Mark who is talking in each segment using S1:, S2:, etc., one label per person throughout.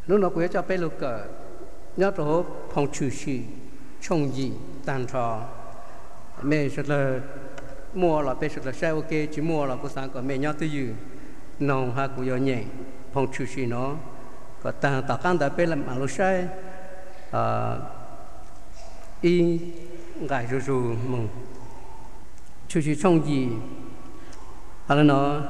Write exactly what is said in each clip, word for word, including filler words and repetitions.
S1: lúc nó cũng cho bé lúc cờ nhớ rồi phong chủ sĩ trông gì tàn trò mẹ rất là mua là bé rất là sai ok chỉ mua là cô sáng có mẹ nhớ tới gì nông ha cũng nhẹ phong chủ sĩ nó có tàn tạo căn đã bé làm ăn lúc sai y gài rồi rồi mừng chủ sĩ trông gì hay là nó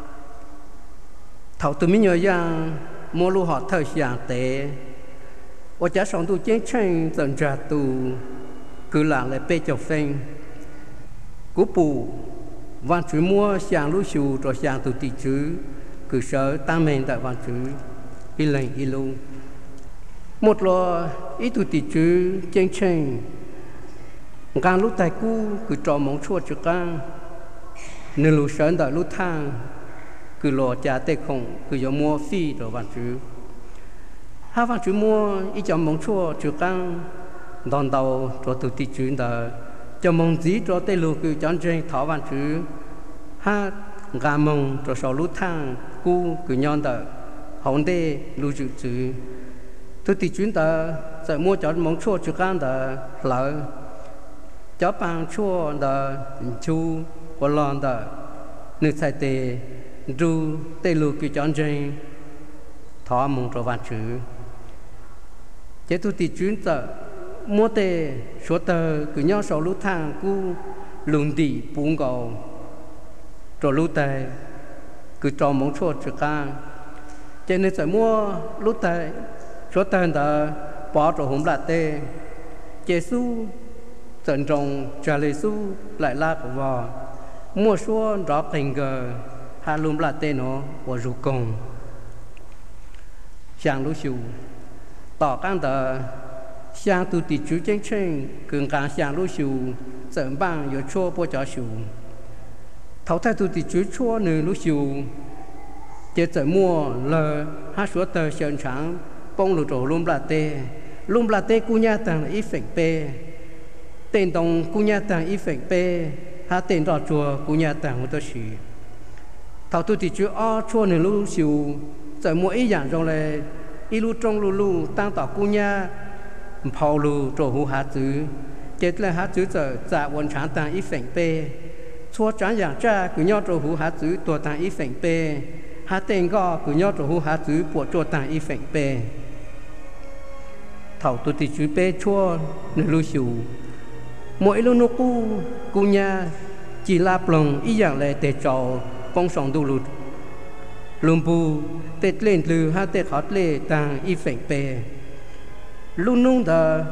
S1: thầu từ mình nhớ rằng mua lu họ thời gian tệ, ở giá sống tu chiến tranh dần ra tu cứ là lại bê chọc phanh, cú bù văn chủ mua sang lu sưu rồi sang tu tị chữ cứ sợ tam men tại văn chữ đi lên đi luôn một lo ít tu tị chữ chiến tranh càng lúc tại cú cứ trò mong chua chữ càng nên lu sơn tại lu thang cứ lo trả tệ không cứ giờ mua phi rồi văn chữ hai văn chữ mua ít cho mong chua chữ càng đòn đầu cho tụi tị chữ đó cho mong gì cho tê lu cứ chọn chơi thảo văn chữ ha gà mong cho sau lút thang cu cứ nhon đó hồng đê lu chữ chữ tụi tị chữ đó giờ mua chọn mong chua chữ càng đó lỡ cho bằng chua đó chu của lon đó nước sai tê ru tê lu cứ chọn chơi thọ mong cho văn chữ chế tu tị chuyên tờ mua tê số tờ cứ nhau sau lúc thang cu lùng đi buông cầu rồi lúc tê cứ cho mong cho chữ ca chế nên phải mua lúc tê số tờ tờ bỏ rồi hùng là tê chế su tận trọng trả lời su lại la của vò mua số rõ tình cờ hà lùm là tê nó của rù công sang lúc chiều tỏ căn tờ sang tu tị chú chiến tranh cường càng sang lúc chiều dẫn bằng有chua bố cháu chiều thấu thay tu tị chú chua nửa lúc chiều chế dẫn mua lờ hát số tờ sơn trắng bông lụt rổ lùm là tê lùm là tê cu nha tàng ít phệnh bê tên đồng cu nha tàng ít phệnh bê hát tên đỏ chùa cu nha tàng một tờ xì thảo tu tị chú o chua nửa lúc chiều dẫn mua ý dạng trong này ý lu trong lu lu tăng tạo cu nha phao lu trổ hú há chữ chết là há chữ giờ dạ quân tráng tăng ít phèn bê chua tráng dạng cha cứ nhau trổ hú há chữ tua tăng ít phèn bê há tên go cứ nhau trổ hú há chữ bộ chua tăng ít phèn bê thảo tu tị chữ bê chua nửa lu xù mỗi lu nô cu cu nha chỉ la plong ý dạng lệ tê trầu bông sòng du lụt lùm bù tết lên từ hai tết hot lệ tàng y phèn bê luôn nung đờ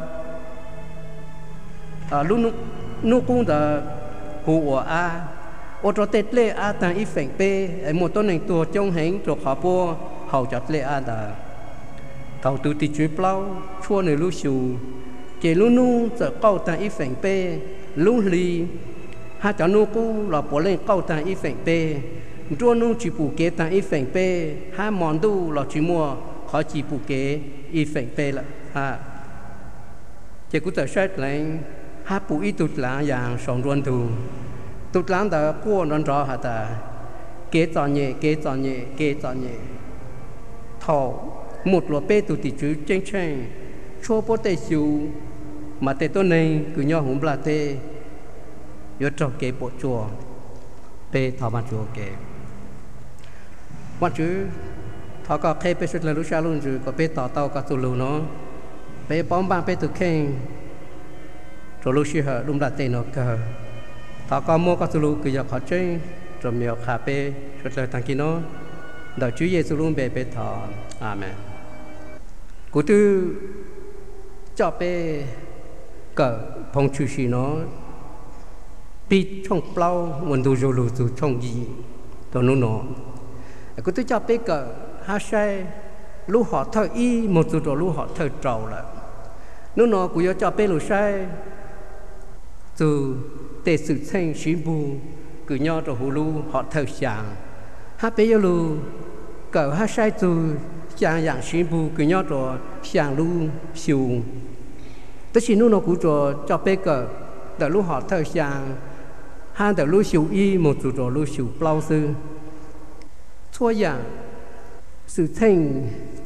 S1: à luôn nung nung cũng đờ hùa a ô cho tết lệ a tàng y phèn bê một tuần này tua trong hành cho họ po hậu chặt lệ a đờ tàu từ tị chuối plau chua nửa lu xù chỉ luôn nung giờ câu tàng y phèn bê luôn lì hai cháu nung cũng là bỏ lên câu tàng y phèn bê chua nung chỉ bù kế tàng y phèn bê hai món đu là chỉ mua họ chỉ bù kế y phèn bê là à chỉ có thể xét lên hai bù y tụt lá dạng sống ruộng thù tụt lá đã qua non rõ hả ta kế tròn nhẹ kế tròn nhẹ kế tròn nhẹ thọ một lọ bê tụt tị chữ tranh tranh chua bố tê siêu mà tê tôi này cứ nhau hùng là tê yếu trò kế bộ chùa bê thọ bàn chùa kế quan chữ thọ có khe bê xuất là lúc xa luôn rồi có bê tỏ tàu có tù lù nó bê bóng băng bê tù khen rồi lúc xưa hở đúng là tên nó cờ thọ có mua có tù lù cứ dọc họ chơi rồi miệng khá bê xuất lời thằng kia nó đạo Chúa Giêsu luôn bê bê thọ amen của tư cho bê cờ phong chư sĩ nó bị trong plau muốn đồ rồi lù từ trong gì đó nó nó của tư cho bê cờ ha sai lũ họ thở y một số đồ lũ họ thở trầu là nó nó cũng cho bê lũ sai từ tề sự thành sĩ bù cứ nhau rồi hù lũ họ thở sàng ha bê lũ cờ ha sai từ sàng dạng sĩ bù cứ nhau rồi sàng lũ siêu tất nhiên nó cũng cho cho bê cờ để lũ họ thở sàng ha để lũ siêu y một số đồ lũ siêu bao sư thua dạng sự thành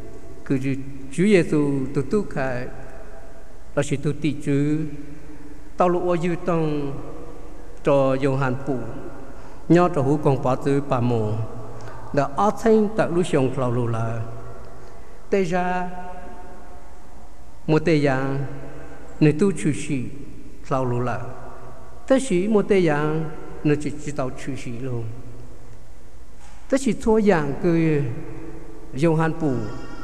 S1: cứ Chúa Giêsu tu tu khai là chỉ tu tị chứ tao lũ ở dưới tông cho dùng hàn phụ nhau cho hú con bảo tử bà mồ đã ở thanh tại lũ sông phao lũ là tây ra một tây giang nơi tu chủ sĩ phao lũ là tất sĩ một tây giang nơi chỉ chỉ tao chủ sĩ luôn tất sĩ thua giang cứ dùng hàn phụ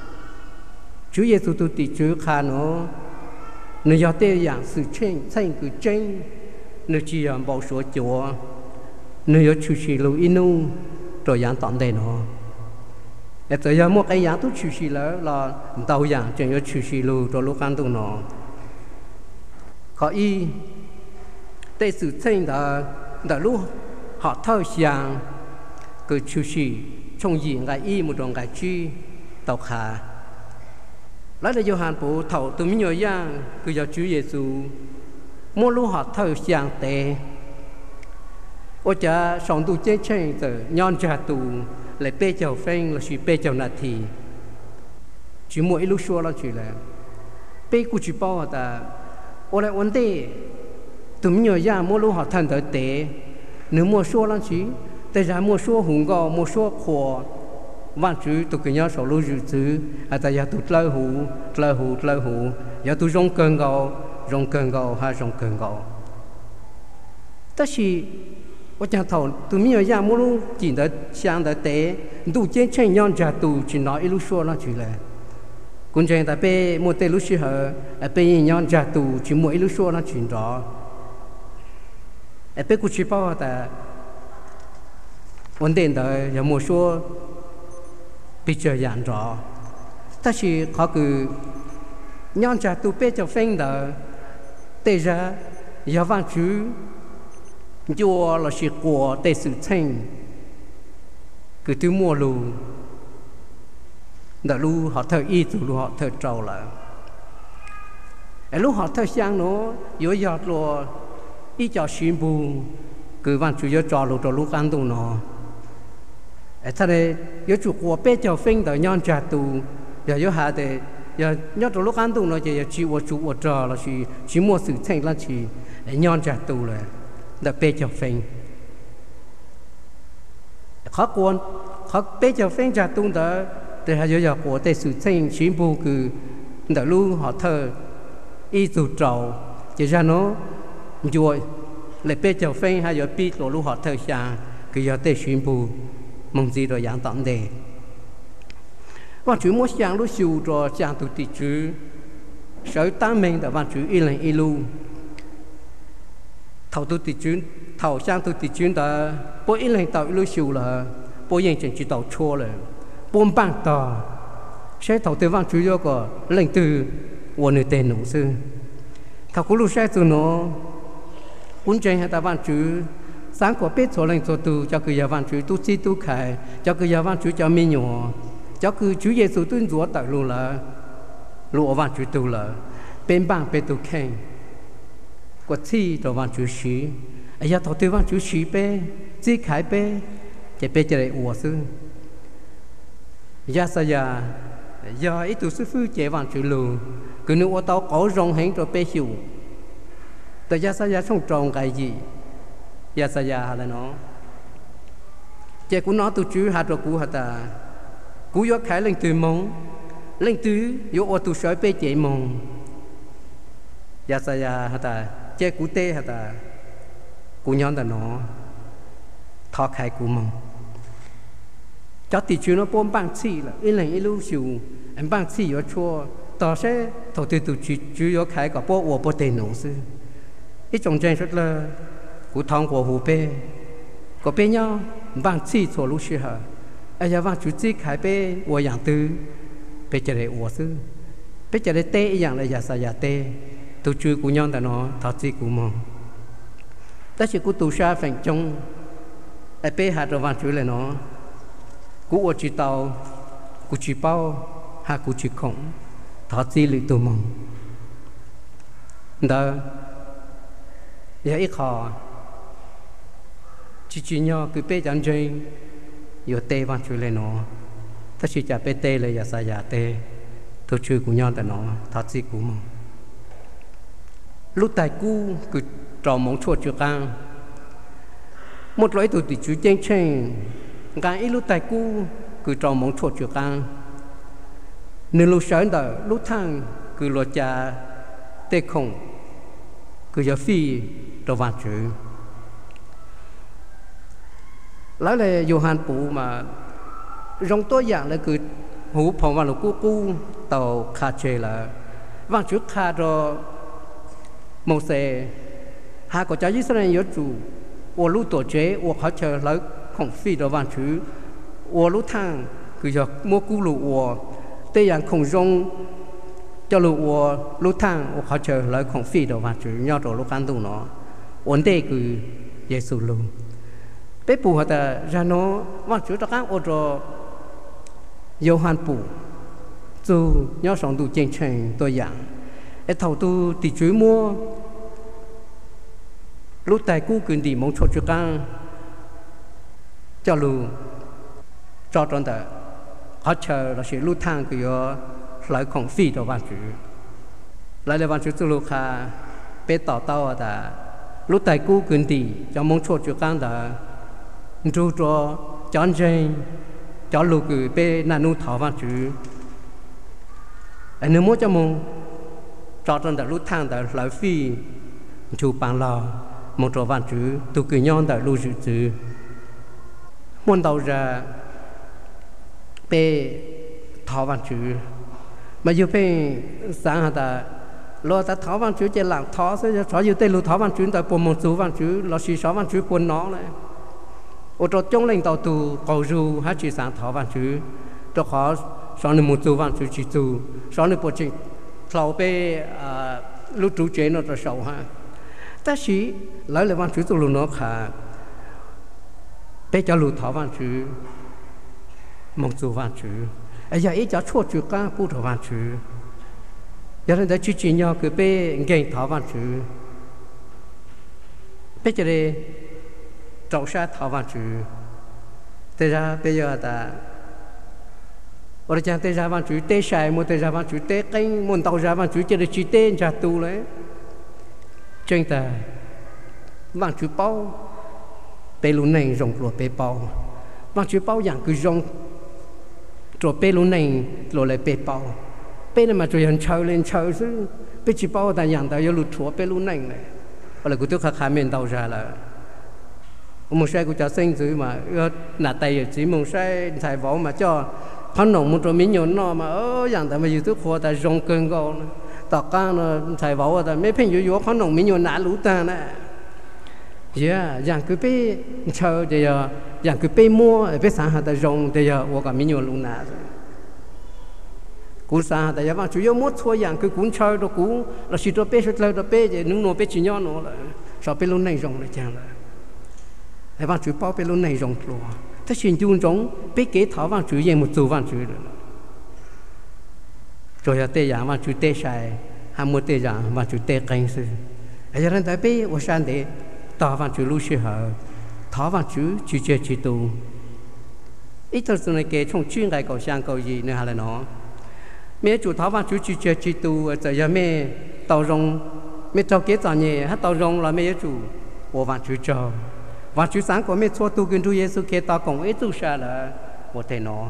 S1: Chúa Giêsu tu tị chứ khá nó nơi giao tây giang sự tranh tranh cứ tranh nơi chỉ làm bảo số chúa nơi ở chủ sĩ lưu inu rồi giảng tận đây nó để tới giờ một cái giảng tu chủ sĩ là là tàu giảng chuyện ở chủ sĩ lưu rồi lúc ăn tu nó có y để sự tranh đó đã lúc họ thâu giảng cái chủ sĩ trong gì cái y một đoạn cái chi tàu khá lấy để Gioan bố thầu từ mình nhớ giảng cứ giờ Chúa Giêsu mỗi lúc họ thâu giảng tệ ôi cha sống tu chết chết từ nhon cha tu lại bê chầu phanh là chỉ bê chầu nát thì chỉ mỗi lúc xua là chỉ là bê cụ chỉ bao ta ôi lại vấn đề tụi mình nhớ ra mỗi lúc họ thành tới tế nếu mua xua là chỉ tại ra mua xua hùng gò mua xua khổ vạn chú tụi cái nhau sầu lưu dự chứ à tại giờ tụi lơ hủ lơ hủ lơ hủ giờ tụi rong cơn gò rong cơn gò hay rong cơn gò tất nhiên我讲头，都没有让我们见到想到的，都真正让家都去拿一路说了去了。公正在被莫得路时候，呃，被人让家都去莫一路说了去着，呃，被过去包的，稳定的也莫说比较严着，但是เขาคือ让家都被着分的，对着要往去。Chúa là sự của để sự thành cứ từ mua lù đã lù họ thở y từ lù họ thở trâu là lúc họ thở sang nó yếu giọt lùa y cho xuyên bù cứ văn chủ yếu trò lù trò lù ăn tù nó thế này yếu chủ của bé cho phim tới nhon trà tù giờ yếu hạ để giờ nhon trò lù ăn tù nó giờ chịu ở chủ ở trò là chỉ chỉ mua sự thành là chỉ nhon trà tù là đã bê cho phim khó quan khó bê cho phim ra tung đó để hai giờ của để sự thành chuyên bù cứ đã luôn họ thơ y dù trầu chỉ ra nó rồi lại bê cho phim hai giờ pi rồi luôn họ thơ xa cứ giờ để chuyên bù mong gì rồi dạng tạm đề và chú muốn sang lúc siêu rồi sang tụi tỷ chú sở tám mình đã van chú y lên y lu thầu tu tỷ chuyến thầu sang tu tỷ chuyến đó bố ít lần tàu lưu siêu là bố yên chẳng chỉ tàu chua là bố bằng tàu sẽ thầu tư văn chủ yếu có lần từ của người tên nụ sư thầu cũng lúc sẽ từ nó cuốn tranh hay ta văn chủ sáng của biết số lần số tu cho cứ nhà văn chủ tu chi tu khai cho cứ nhà văn chủ cho mình nhỏ cho cứ chủ yếu số tuân chúa tại luôn là lụa văn chủ tu là bên bằng bên tu khen của thi đồ văn chủ sĩ, ai giờ thầu tư văn chủ sĩ bé, chỉ khai bé, chỉ bé chỉ để uổng sư. Giờ sao giờ, giờ ít tu sư phụ chỉ văn chủ lù, cứ nếu ở tàu có rong hẹn rồi bé hiểu. Tại giờ sao giờ không tròn cái gì, giờ sao giờ là nó, chỉ cũng nói tu chú hạt rồi cú hạt ta, cú yo khai lên từ mông, lên từ yo ở tu soi bé chỉ mông, giờ sao giờ hạt ta. Chế cú tê hả ta cú nhon ta nó thọ khai cú mong cho tỷ chú nó bom băng xì là in lần in lưu siêu em băng xì ở chua tao sẽ thầu tư tụ chú chú có khai cả bộ bộ tiền nổ sư ít trong tranh rất là cú thong của hồ bê có bê nhau băng xì cho lúc xưa hả ai giờ băng chú chỉ khai bê của dạng tư bê chơi để của sư bê chơi để tê dạng là giả sa giả tê tu chui của nhau ta nó thọ chi của mong ta chỉ của tu sa phèn trong ai bé hạt rồi vàng chui lại nó của ở chỉ tàu của chỉ bao ha của chỉ khổng thọ chi lụy tu mong đó giờ ít khó chỉ chỉ nhau cứ bé chẳng chơi giờ tê vàng chui lại nó ta chỉ chả bé tê là giả sa giả tê tôi chưa của nhau tại nó thật gì của mà lúc tại cũ cứ trò mong chua chưa càng một loại tụi chú chênh chênh càng ít lúc tại cũ cứ trò mong chua chưa càng nên lúc sáng đó lúc thang cứ lo cha tê không cứ giờ phi đồ vàng chữ lấy là Johann Phụ mà trong tối dạng là cứ hú phòng vào lúc cũ cũ tàu khá chê là vàng chữ khá rồi một xe hai có cháu Israel nhớ chủ ô lú tổ chế ô họ chờ lấy không phi đồ vàng chữ ô lú thang cứ giờ mua cú lụ ô tê dạng không rong cho lụ ô lú thang ô họ chờ lấy không phi đồ vàng chữ nhau rồi lúc ăn tụ nó ổn tê cứ Giêsu luôn bé phụ họ ta ra nó vàng chữ các ô rồi Johann Phụ dù nhau sống tụ chênh chênh tôi dạng để thầu tu thì chú mua lúc tại cũ quyền đi mong cho chú càng cho lù cho tròn ta họ chờ là sẽ lúc thang cái lại không phi đồ văn chữ lại là văn chữ từ lúc ha bé tàu tàu ta lúc tại cũ quyền đi cho mong cho chú càng ta chú cho chọn chơi cho lù cái bé nanu thảo văn chữ anh nếu muốn cho mong cho trong đại lúc thang đại lại phi chủ bằng lò một trò văn chữ tu kỳ nhon đại lưu dự chữ muốn đầu ra về thọ văn chữ mà dù về sáng hạt ta lo ta thọ văn chữ chỉ làm thọ sẽ cho dù tây lưu thọ văn chữ tại bộ một số văn chữ lo xí sáu văn chữ quân nó này ở trong trong lệnh tàu tù cầu du hát chỉ sáng thọ văn chữ cho khó sau này một số văn chữ chỉ tu sau này bộ trình sau về lúc chủ chế nó rất sâu ha, ta chỉ lấy lại văn chữ từ lúc nó khá, để cho lúc thảo văn chữ, mong chủ văn chữ, ấy giờ ít cho chua chữ cá bút thảo văn chữ, giờ nên để chỉ chỉ nhau cứ bé nghe thảo văn chữ, bé cho đây trâu sát thảo văn chữ, thế ra bây giờ ta ở trong tây ra văn chữ tây sai một tây ra văn chữ tây canh một tàu ra văn chữ chỉ để chỉ tây ra tu đấy trên ta văn chữ bao bê lũ này rong rồi bê bao văn chữ bao dạng cứ rong rồi bê lũ này rồi lại bê bao bê này mà rồi hắn chơi lên chơi chứ bê chỉ bao ta dạng ta yêu lụt chúa bê lũ này này ở lại cứ tiếc khá khá miền tàu ra là một xe của cháu sinh chứ mà nạt tay chỉ một xe thải võ mà cho hắn nồng một chỗ miếng nhọn nó mà ở dạng tại mà YouTube khoa tại rong cơn gò tọt ca nó thầy bảo tại mấy phim YouTube hắn nồng miếng nhọn nã lũ ta nè, yeah dạng cứ bé chờ thì giờ dạng cứ bé mua bé sáng hạt tại rong thì giờ của cả miếng nhọn lũ nã, cú sáng tại giờ mà chủ yếu mua thua dạng cứ cuốn chơi đó cú là chỉ cho bé chơi chơi đó bé thì nung nô bé chỉ nhọn nó là sao bé lũ này rong này chăng là, thầy bảo chủ bao bé lũ này rong rồi ta xin chung giống biết kế thảo văn chữ gì một số văn chữ rồi rồi là tê giả văn chữ tê sai ham một tê giả văn chữ tê canh sư ở đây ta biết ở sang để tỏ văn chữ lưu sĩ hở thảo văn chữ chữ chơi chữ tu ít thôi này kế trong chuyên cái cầu sang cầu gì nữa hay là nó mẹ chủ thảo văn chữ chữ chơi chữ tu ở giờ mẹ tàu rong mẹ tàu kế tàu nhẹ hát tàu rong là mẹ chủ của văn chữ cho và chú sáng của mấy số tu kinh Chúa Giêsu kia ta cùng ít tu sa là một thể nó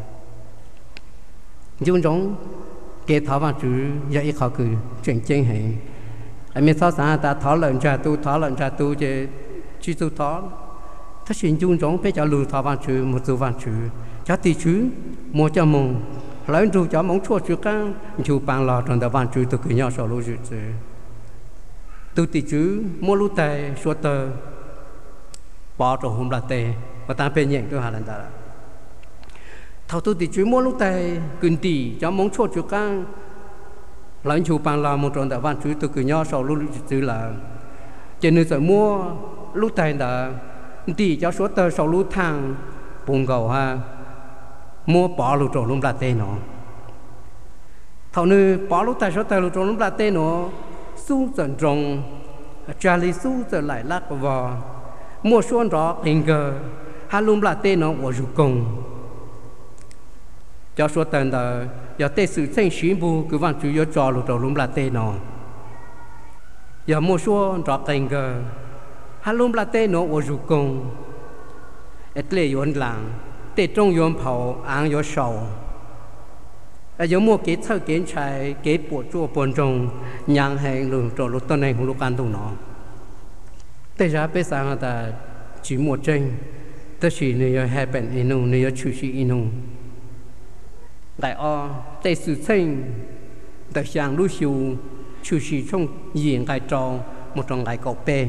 S1: dùng giống kia thảo và chú giờ ít khó cứ chuyện chân hệ anh mấy số sáng ta thảo luận ra tu thảo luận ra tu chứ chỉ tu thảo ta xin dùng giống bây giờ lùi thảo và chú một số và chú cho tỷ chú mua cho mông lấy chú cho mong chua chú căng chú bằng lò trong đó và chú từ cái nhau sầu lúa chú tu tỷ chú mua lúa tay số tờ bỏ trong hôm là tệ và ta bên nhận tôi hà lan ta thầu tôi thì chú mua lúc tay kinh tỷ cho mong chua chú căng lãnh chủ bằng là một trong đại văn chú từ cứ nhau sau lúc chữ là cho nên phải mua lúc tay là tỷ cho số tờ sau lúc thang bùng cầu ha mua bỏ lúc trong lúc là tệ nó thầu như bỏ lúc tay số tờ lúc trong lúc là tệ nó su dần rồng Charlie su dần lại lắc vào mua xuân đó hình cờ hai lùm là tên nó của chủ công cho số tần đó giờ tê sự sinh xuyên bu cứ vang chú yo cho lụt đầu lùm là tê nó giờ mua số rõ cảnh gờ hà lùm là tê nó ở rù công ít lệ yuan làng tê trong yuan phao ăn yo sầu ở giờ mua kế thơ kế trái kế bộ chua bồn trồng nhang hàng lùm trò lụt tần này không lụt ăn tụ nó tê ra bây giờ ta chỉ mua tranh tất chỉ nếu hai bên inu nếu chủ sĩ inu đại o tây sự sinh đại sang lưu siêu chủ sĩ trong diện cái trò một trong đại cọc bè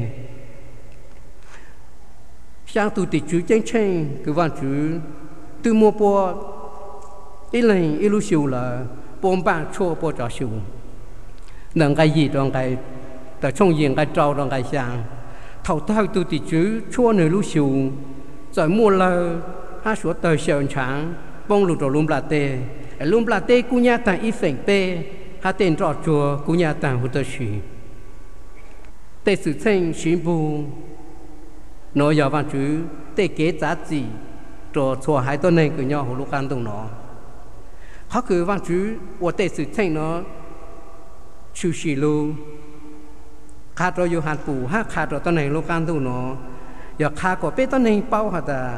S1: sang tu tịch chú tranh tranh cứ văn chú từ mua po ít lần ít lưu siêu là bốn ba chua po trò siêu nâng cái gì trong cái tại trong diện cái trò trong cái sang thầu thao tu tịch chú chua nơi lưu siêu rồi mua lơ hai số tờ sợi trắng bông lụt rồi lùm là tê lùm là tê cú nhà tàng ít phèn tê hai tên trọ chùa cú nhà tàng hụt tờ xì tê sự sinh xuyên bu nói giờ văn chú tê kế giá trị trọ chùa hai tuần này cứ nhau hồ lục ăn đông nó họ cứ văn chú của tê sự sinh nó chú xì lu khá trọ yêu hạt bù hát khá trọ tuần này lục ăn đông nó giờ khá có bé tuần này bao hạt à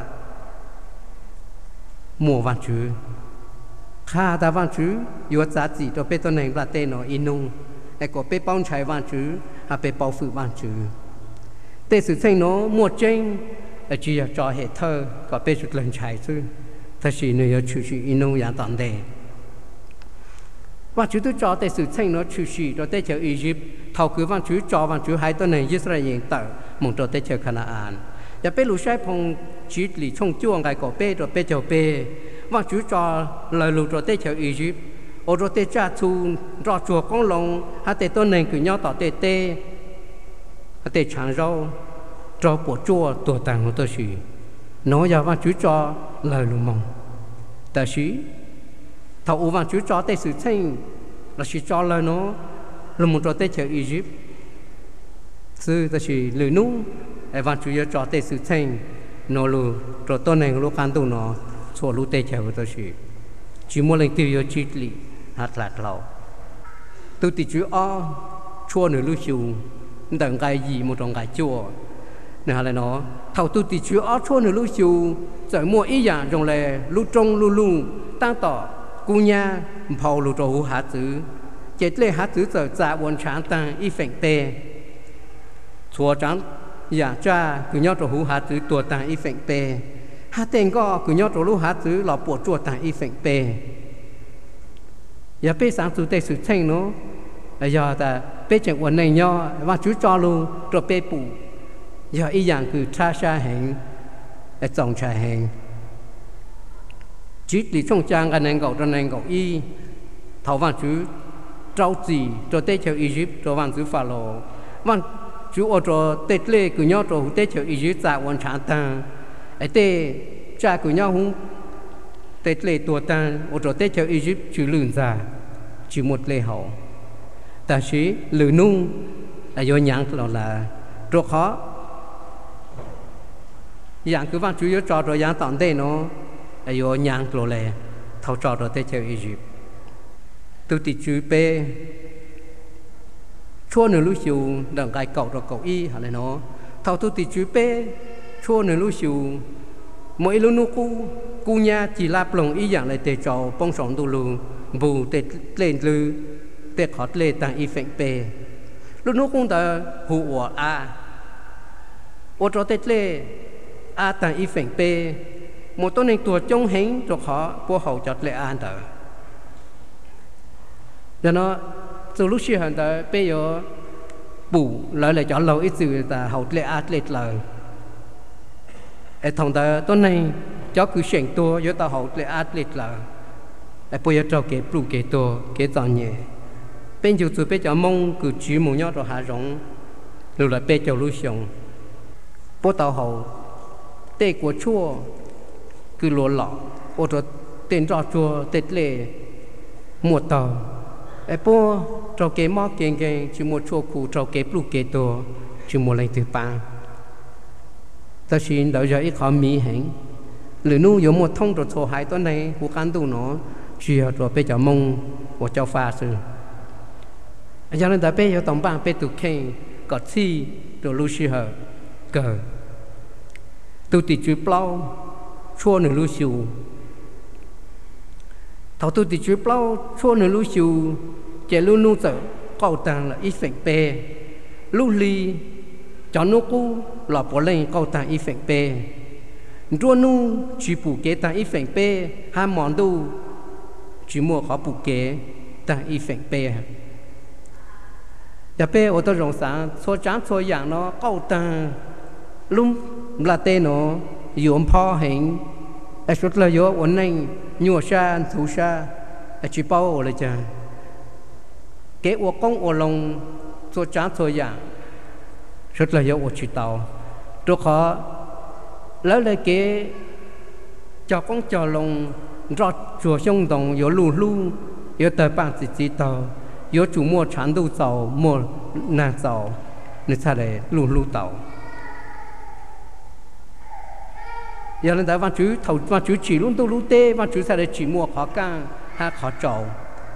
S1: mùa văn chú khá ta văn chú yêu giá trị cho bé tuần này là tên nó inung ai có bé bao trái văn chú hay bé bao phụ văn chú tê sự sinh nó mua tranh là chỉ cho hệ thơ có bé chút lần trái chứ thật sự nếu chủ sự inung dạng tận đề văn chú tôi cho tê sự sinh nó chủ sự cho tê chờ Egypt thầu cứ văn chú cho văn chú hai tuần này Israel hiện tại mong cho tê chờ Canaan giờ bé lũ sai phong chỉ lì trong chuông cái cổ bé rồi bé chờ bé văn chú cho lời lũ rồi tê chờ Egypt ở rồi tê cha thu rồi chùa con lồng hai tê tuần này cứ nhau tỏ tê tê tê chẳng rau cho bộ chùa tổ tàng của tôi xí nói giờ văn chú cho lời lũ mong ta xí thầu văn chú cho tê sự sinh là chỉ cho lời nó là một trò tê chờ Egypt sư ta chỉ lười nú ai văn chú cho cho tê sự sinh nó lù trò tôn này lúc ăn tụ nó số lù tê chờ của tôi chỉ chỉ muốn lên tiêu yo chỉ lì hạt lạc lẩu tôi chỉ chú o chua nửa lù chiu đằng cái gì một trong cái chua nè là nó thầu tôi chỉ chú o chua nửa lù chiu rồi mua ý dạng trong lề lù trong lù lù tăng tỏ cú nhà phao lù trâu hạt tử chết lệ hạt tử giờ trả buồn sáng tăng y phèn tê chùa trắng giả cha cứ nhớ trâu hú hạt tử tua tăng y phèn tê hạt tên có cứ nhớ trâu lù hạt tử lọ bộ chùa tăng y phèn tê giờ bé sáng chủ tê sự thanh nó giờ ta bé chẳng quần này nhau và chú cho luôn rồi bé bù giờ ý dạng cứ cha cha hẹn dòng cha hẹn chỉ lý trong trang cái này gạo trong này gạo y thảo vàng chú trâu gì cho tết theo Egypt cho vàng chú phá lò vàng chú ở cho tết lễ cứ nhau cho tết theo Egypt giả quan trạng ta ấy tết cha cứ nhau hung tết lễ tua ta ở cho tết theo Egypt chú lươn ra chỉ một lễ hậu ta chỉ lươn nung là do nhang là là cho khó dạng cứ vàng chú yếu cho rồi dạng tận đây nó ai yo nhang lô lệ thâu trò rồi tới chơi Egypt tôi tịch chú pe chua nửa lúa siêu đằng cái cậu rồi cậu y hả lại nó thâu tôi tịch chú pe chua nửa lúa siêu mỗi lúa nô cu cu nhà chỉ lạp lồng y dạng lại tê trò bông sòng tu lù bù tê lên lư tê khó lê tăng y phèn pe lúa nô cũng ta hù ở a ô trò tê lê a tăng y phèn pe một tuần này tuổi trông hình cho họ bố hậu chặt lệ an tờ, cho nó từ lúc xưa hắn tờ bây giờ bù lại lại cho lâu ít sự ta hậu lệ an lệ lời, ở thằng tờ tuần này cho cứ chuyển tua với ta hậu lệ an lệ lời, ở bây giờ cho cái bù cái tua cái tròn nhẹ, bên chỗ từ bây giờ mong cứ chỉ một nhau rồi hạ rong, rồi lại bây giờ lúc xong, bố tàu hậu tê của chua cứ lúa lọ, ô tô tên trò chùa tết lệ một tàu, ai po trò kế mò keng keng chỉ một chùa cụ trò kế blu kế tô chỉ một lần từ ba, ta xin đợi giờ ít khó mỹ hẹn, lửa nu có một thông trò chùa hai tuần này của cán tu nó chia rồi bây giờ mong của cháu pha sư cho nên tại bây giờ tổng bang bây tụ khen có chi rồi lưu sư hở cờ tụ tị chữ plau chua nửa lưu siêu thầu tụ tị chữ plau chua nửa lưu siêu chạy lưu nu sợ câu tàng là ít phèn bè lưu ly cho nó cũ là bỏ lên câu tàng ít phèn bè rùa nu chỉ bù kế tàng ít phèn bè hai món đồ chỉ mua khó bù kế tàng ít phèn bè giờ bè ở đó rộng sáng số trắng số dạng nó câu tàng lúc là tên nó dùng phò hình ở chỗ là do ổn định nhiều sa thủ sa ở chỉ bao ở đây cha cái ô công ô long số trắng số dạng rất là do ô chỉ tàu rồi họ lấy lại cái cho con cho long rót chùa sông đồng có lù lù có tờ bảng chỉ chỉ tàu có chủ mua chán đồ tàu mua nàng tàu nên sao để lù lù tàu giờ lên đó văn chú thầu văn chú chỉ luôn tu lú tê văn chú sao để chỉ mua khó càng ha khó trầu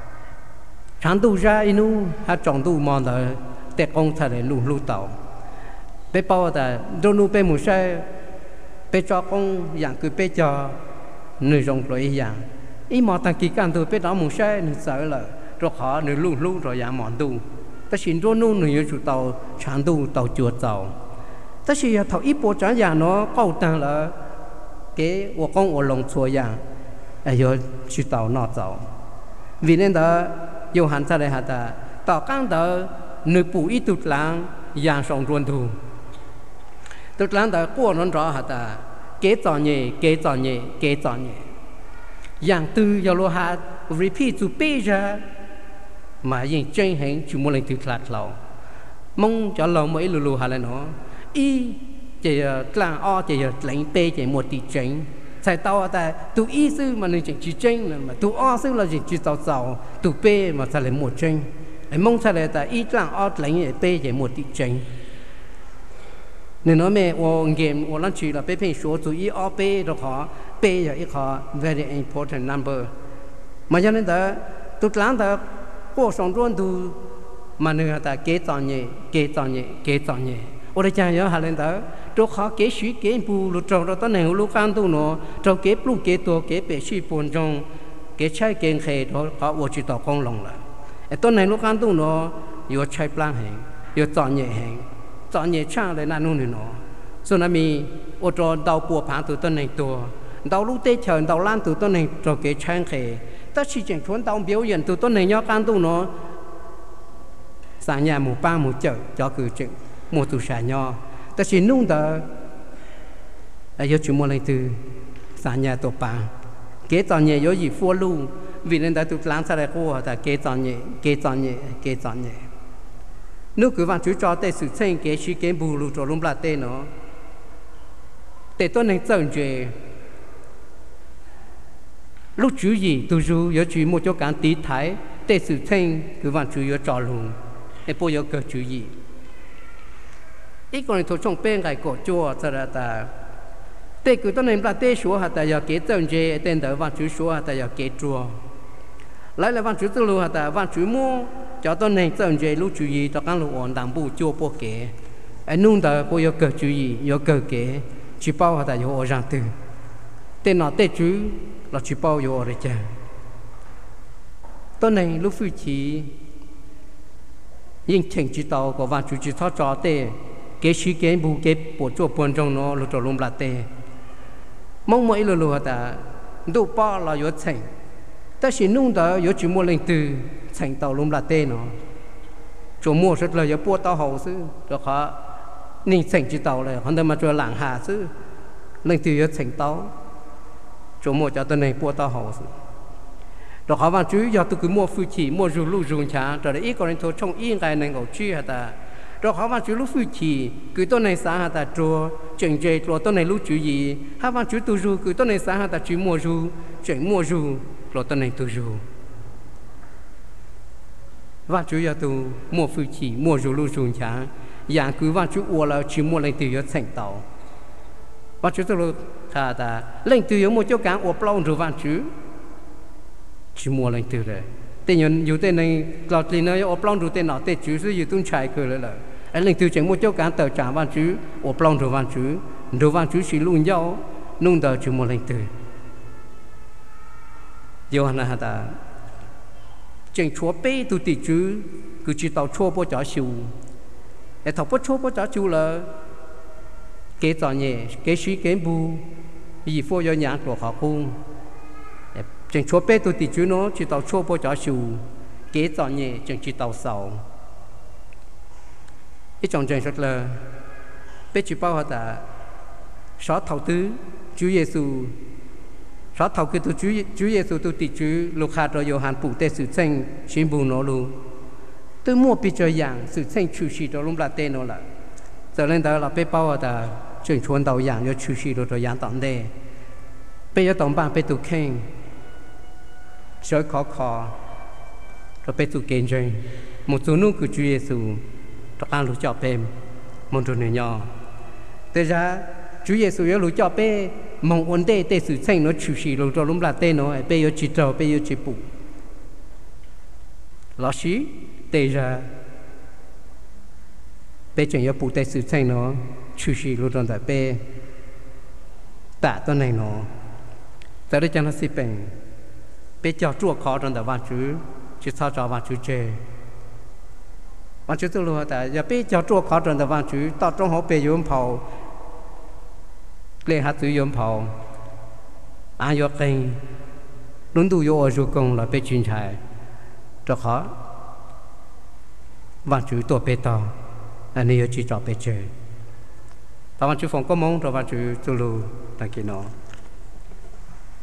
S1: chán đồ ra inu ha trồng đồ mòn rồi để con sao để lù lù tàu bé bao là đôi nu bé mù xe bé cho con dạng cứ bé cho người rong rồi dạng ý mà tăng kỳ can từ bé đó mù xe người sợ là rồi họ người lù lù rồi dạng mòn đồ ta xin đôi nu người chủ tàu chán đồ tàu chuột tàu ta chỉ thầu ít bộ trả dạng nó câu tăng là cái ô công ô long chua dạng ai giờ chủ tàu nọ tàu vì nên đó yêu hành ra đây hả ta tàu căng đó người phụ ít tụt láng dạng sòng ruộng thù tụt láng đó qua nó rõ hả ta kế trò nhẹ kế trò nhẹ kế trò nhẹ dạng từ giờ lo hả repeat to pay ra mà những chân hình chủ muốn lên từ lạc lầu mong cho lâu mấy lù lù hả lại nó y chỉ là o chỉ lãnh tê chỉ một tỷ chính sai tao ta tu y sư mà nên chỉ chính mà tu o sư là chỉ chỉ tao giàu tu p mà sai lại một chính ấy mong sai lại ta y là o lãnh p chỉ một tỷ chính nên nói mẹ ô game ô lần chỉ là p phê số tu y o p đó khó p là ít khó very important number mà cho nên ta tu làm ta qua sòng ruộng tu mà nên ta kế toán nhẹ kế toán nhẹ kế toán nhẹ ở đây cha nhớ hà lên đó cho khó kế suy kế bù lụt trâu đó tao này lúc ăn tu nó trâu kế bù kế tua kế bể suy buồn trong kế trái kế khề đó có ở chỉ tao con lòng là tao này lúc ăn tu nó vừa trái plan hàng vừa chọn nhẹ hàng chọn nhẹ cha lại làนู่นnó cho nên mi ở trâu đào bùa phá từ tao này tua đào lúc tết chờ đào lan từ tao này trâu kế trái khề ta chỉ chẳng chuẩn đào biểu diễn từ tao này nhớ ăn tu nó sáng nhà mù ba mù chợ cho cứ chuyện một tủ xả nho ta chỉ nung đó là do chúng mua lên từ xả nhà tổ bà kế tòn nhẹ do gì phua lu vì nên đã tụt láng ra đây cô ta kế tòn nhẹ kế tòn nhẹ kế tòn nhẹ nếu cứ vào chú cho tê sự sinh kế suy kế bù lu cho lung là tê nó tê tôi nên dần về lúc chú gì tôi chú do chú một chỗ cán tí thái tê sự sinh cứ vào chú do cho luôn để bố do cơ chú gì ít còn thuộc trong bên cái cổ chùa cho ra ta tê cứ tôi nên là tê số hạt ta giờ kế tận chế tên đó văn chú số hạt ta giờ kế chùa lại là văn chú tư lưu hạt ta văn chú mua cho tôi nên tận chế lúc chú ý cho các lũ ổn đảm bù chùa bố kế anh nung ta bố yêu cơ chú ý yêu cơ kế chú bao hạt ta yêu ở rằng từ tên nó tê chú là chú bao yêu ở đây cha tôi nên lúc phu chỉ nhưng chỉnh chỉ tàu của văn chú chỉ thoát cho tê kế suy kế bù kế bộ chỗ buồn trong nó lụt trò lùm là tê mong mỗi lụt lụt ta đủ bao là yếu thành ta chỉ nung đó yếu chỉ mua lên từ thành tàu lùm là tê nó chỗ mua rất là yếu bua tàu hậu sư rồi họ nên thành chỉ tàu này họ đang mà cho làng hà sư lên từ yếu thành tàu chỗ mua cho tên này bua tàu hậu sư rồi họ vào chú giờ tôi cứ mua phu chỉ mua rượu lù rượu trà rồi đấy ít còn thôi trong yên cái này ngầu chi hả ta rồi họ vào chú lúc phu chỉ cứ tôi này sáng hả ta chùa chuyện gì rồi tôi này lúc chú gì họ vào chú tu rượu cứ tôi này sáng hả ta chú mua rượu chuyện mua rượu rồi tôi này tu rượu và chú giờ tôi mua phu chỉ mua rượu lù rượu trà dạng cứ vào chú uo là chú mua lên từ yếu thành tàu và chú tôi hả ta lên từ yếu mua chỗ cảng uo plong rồi vào chú chỉ mua lên từ đấy tên nhân yêu tên này lọt lên nơi ở plong rồi tên nào tên chú sẽ yêu tung chạy cười lại là anh lên từ chẳng mua chỗ cả tờ trả văn chú ở plong rồi văn chú rồi văn chú chỉ luôn nhau nung tờ chỉ mua lên từ yêu hắn là ta chẳng chúa bé tu tỷ chú cứ chỉ tàu chúa bố chó siêu để thằng bố chúa bố chó siêu là kế trò nhẹ kế suy kế bu vì phô do nhà của họ cung chẳng chúa bé tu tỷ chú nó chỉ tàu chúa bố chó siêu kế trò nhẹ chẳng chỉ tàu sầu ít trong chẳng rất là bé chỉ bao ta sáu thầu tứ Chúa Giêsu sáu thầu cái tu Chúa Chúa Giêsu tu tỷ chú lục hạt rồi Gioan phụ tê sự tranh xin bù nó luôn tôi mua bị chơi dạng sự tranh chủ sĩ đó lúc là tên nó là giờ lên đó là bé bao ta chuyển chuyển đầu dạng cho chủ sĩ rồi dạng tận đây bây giờ tổng ban bé tu khen chơi khó khó rồi bé tu khen chơi một số nước của Chúa Giêsu tất cả lũ chó bé một số người nhỏ thế ra Chúa Giêsu yêu lũ chó bé mong ổn định để sự tranh nó chủ sĩ rồi lúc là tên nó bây giờ chỉ trâu bây giờ chỉ bù lão sĩ để ra bây giờ yêu bù để sự tranh nó chủ sĩ lúc đó là bây tạตัวnày nó tại đây cho nó xí bền bây giờ chùa khó trong đó văn chú chỉ sao cho văn chú chơi văn chú tôi luôn tại giờ bây giờ chùa khó trong đó văn chú tạo trong họ bây giờ phao lên hạt tự yếm phao ăn vô kênh luôn đủ vô ở chỗ công là bây chuyên trái cho khó văn chú tổ bây tao anh ấy chỉ cho bây chơi và văn chú phòng có mong cho văn chú tôi luôn tại kia nó